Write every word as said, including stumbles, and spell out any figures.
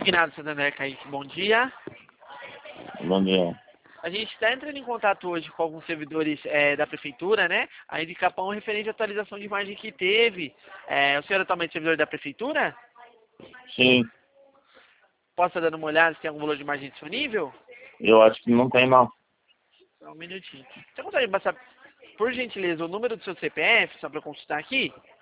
Ignado Santander Kaique, bom dia. Bom dia. A gente está entrando em contato hoje com alguns servidores é, da prefeitura, né? Aí de Capão referente à atualização de imagem que teve. É, o senhor é atualmente servidor da prefeitura? Sim, Posso estar dando uma olhada se tem algum valor de imagem disponível? eu acho que não tem não. Só um minutinho. Você consegue passar, por gentileza, o número do seu C P F, só para eu consultar aqui?